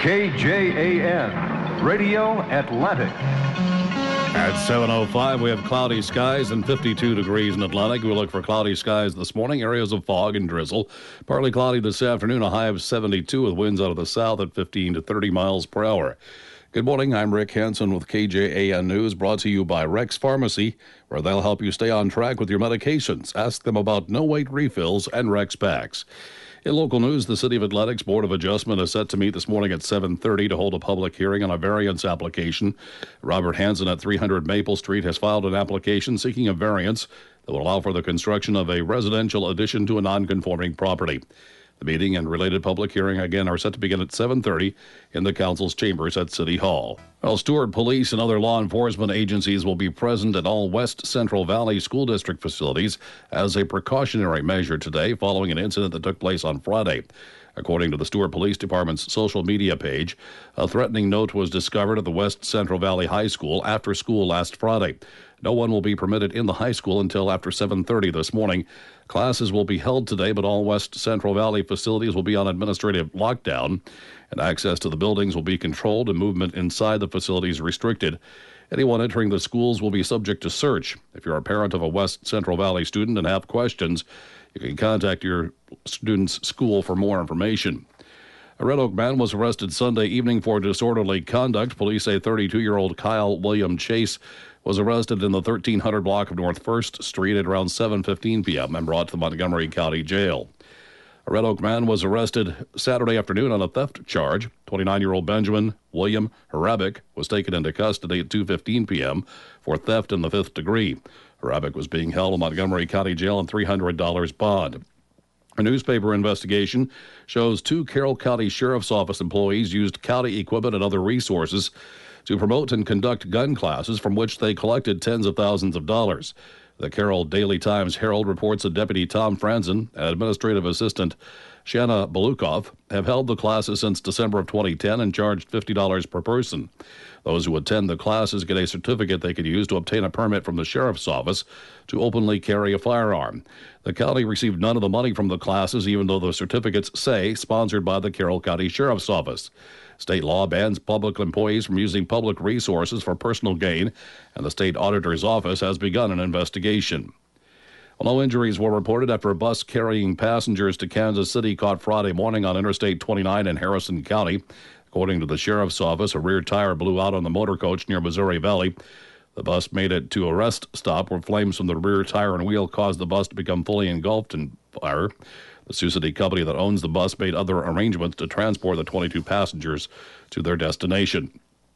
KJAN, Radio Atlantic. At 7:05, we have cloudy skies and 52 degrees in Atlantic. We look for cloudy skies this morning, areas of fog and drizzle. Partly cloudy this afternoon, a high of 72 with winds out of the south at 15 to 30 miles per hour. Good morning, I'm Rick Hansen with KJAN News, brought to you by Rex Pharmacy, where they'll help you stay on track with your medications. Ask them about no-wait refills and Rex packs. In local news, the City of Atlantic's Board of Adjustment is set to meet this morning at 7:30 to hold a public hearing on a variance application. Robert Hansen at 300 Maple Street has filed an application seeking a variance that will allow for the construction of a residential addition to a non-conforming property. The meeting and related public hearing, again, are set to begin at 7:30 in the Council's chambers at City Hall. Well, Stewart Police and other law enforcement agencies will be present at all West Central Valley School District facilities as a precautionary measure today following an incident that took place on Friday. According to the Stewart Police Department's social media page, a threatening note was discovered at the West Central Valley High School after school last Friday. No one will be permitted in the high school until after 7:30 this morning. Classes will be held today, but all West Central Valley facilities will be on administrative lockdown, and access to the buildings will be controlled and movement inside the facilities restricted. Anyone entering the schools will be subject to search. If you're a parent of a West Central Valley student and have questions, you can contact your student's school for more information. A Red Oak man was arrested Sunday evening for disorderly conduct. Police say 32-year-old Kyle William Chase was arrested in the 1300 block of North 1st Street at around 7:15 p.m. and brought to the Montgomery County Jail. A Red Oak man was arrested Saturday afternoon on a theft charge. 29-year-old Benjamin William Harabic was taken into custody at 2:15 p.m. for theft in the 5th degree. Harabic was being held in Montgomery County Jail on $300 bond. A newspaper investigation shows 2 Carroll County Sheriff's Office employees used county equipment and other resources to promote and conduct gun classes from which they collected tens of thousands of dollars. The Carroll Daily Times-Herald reports that Deputy Tom Franzen and Administrative Assistant Shanna Balukov have held the classes since December of 2010 and charged $50 per person. Those who attend the classes get a certificate they can use to obtain a permit from the Sheriff's Office to openly carry a firearm. The county received none of the money from the classes, even though the certificates say sponsored by the Carroll County Sheriff's Office. State law bans public employees from using public resources for personal gain, and the state auditor's office has begun an investigation. Well, no injuries were reported after a bus carrying passengers to Kansas City caught Friday morning on Interstate 29 in Harrison County. According to the Sheriff's Office, a rear tire blew out on the motor coach near Missouri Valley. The bus made it to a rest stop where flames from the rear tire and wheel caused the bus to become fully engulfed in fire. The Sioux City company that owns the bus made other arrangements to transport the 22 passengers to their destination.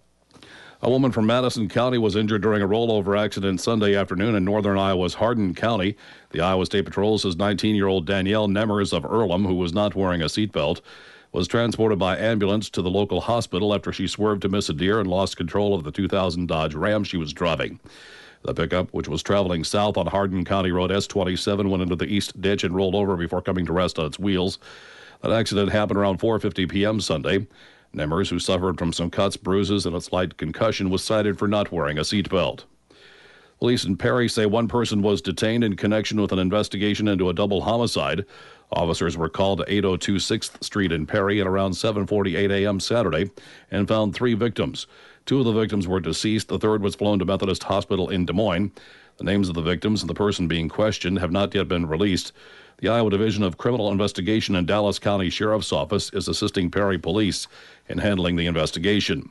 A woman from Madison County was injured during a rollover accident Sunday afternoon in northern Iowa's Hardin County. The Iowa State Patrol says 19-year-old Danielle Nemmers of Earlham, who was not wearing a seatbelt, was transported by ambulance to the local hospital after she swerved to miss a deer and lost control of the 2000 Dodge Ram she was driving. The pickup, which was traveling south on Hardin County Road S27, went into the east ditch and rolled over before coming to rest on its wheels. That accident happened around 4:50 p.m. Sunday. Nemmers, who suffered from some cuts, bruises, and a slight concussion, was cited for not wearing a seatbelt. Police in Perry say one person was detained in connection with an investigation into a double homicide. Officers were called to 802 6th Street in Perry at around 7:48 a.m. Saturday and found 3 victims. 2 of the victims were deceased. The third was flown to Methodist Hospital in Des Moines. The names of the victims and the person being questioned have not yet been released. The Iowa Division of Criminal Investigation and Dallas County Sheriff's Office is assisting Perry Police in handling the investigation.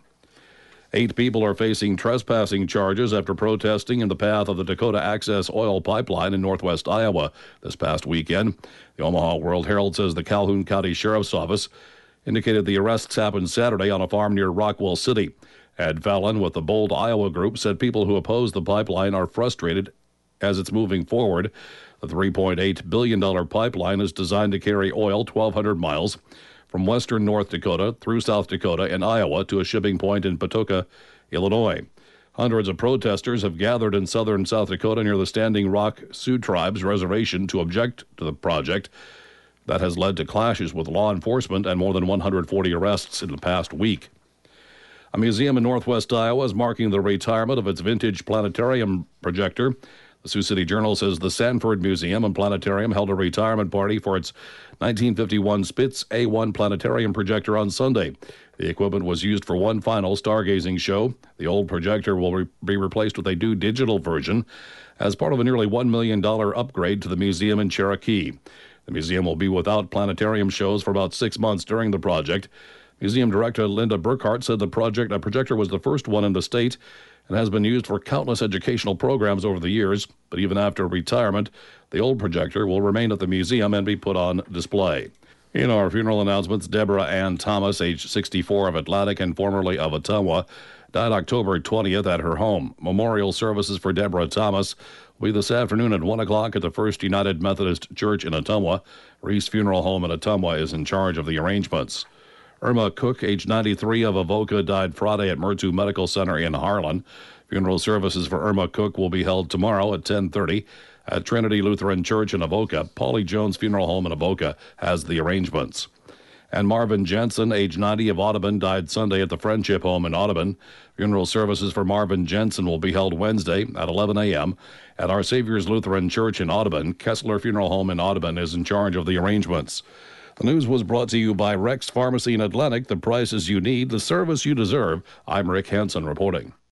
8 people are facing trespassing charges after protesting in the path of the Dakota Access Oil Pipeline in northwest Iowa this past weekend. The Omaha World-Herald says the Calhoun County Sheriff's Office indicated the arrests happened Saturday on a farm near Rockwell City. Ed Fallon with the Bold Iowa Group said people who oppose the pipeline are frustrated as it's moving forward. The $3.8 billion pipeline is designed to carry oil 1,200 miles from western North Dakota through South Dakota and Iowa to a shipping point in Patoka, Illinois. Hundreds of protesters have gathered in southern South Dakota near the Standing Rock Sioux Tribe's reservation to object to the project. That has led to clashes with law enforcement and more than 140 arrests in the past week. A museum in northwest Iowa is marking the retirement of its vintage planetarium projector. The Sioux City Journal says the Sanford Museum and Planetarium held a retirement party for its 1951 Spitz A1 planetarium projector on Sunday. The equipment was used for one final stargazing show. The old projector will be replaced with a new digital version as part of a nearly $1 million upgrade to the museum in Cherokee. The museum will be without planetarium shows for about 6 months during the project. Museum Director Linda Burkhart said the projector was the first one in the state and has been used for countless educational programs over the years. But even after retirement, the old projector will remain at the museum and be put on display. In our funeral announcements, Deborah Ann Thomas, age 64, of Atlantic and formerly of Ottumwa, died October 20th at her home. Memorial services for Deborah Thomas will be this afternoon at 1 o'clock at the First United Methodist Church in Ottumwa. Reese Funeral Home in Ottumwa is in charge of the arrangements. Irma Cook, age 93, of Avoca, died Friday at Murtu Medical Center in Harlan. Funeral services for Irma Cook will be held tomorrow at 10:30 at Trinity Lutheran Church in Avoca. Paulie Jones Funeral Home in Avoca has the arrangements. And Marvin Jensen, age 90, of Audubon, died Sunday at the Friendship Home in Audubon. Funeral services for Marvin Jensen will be held Wednesday at 11 a.m. at Our Savior's Lutheran Church in Audubon. Kessler Funeral Home in Audubon is in charge of the arrangements. The news was brought to you by Rex Pharmacy in Atlantic. The prices you need, the service you deserve. I'm Rick Hansen reporting.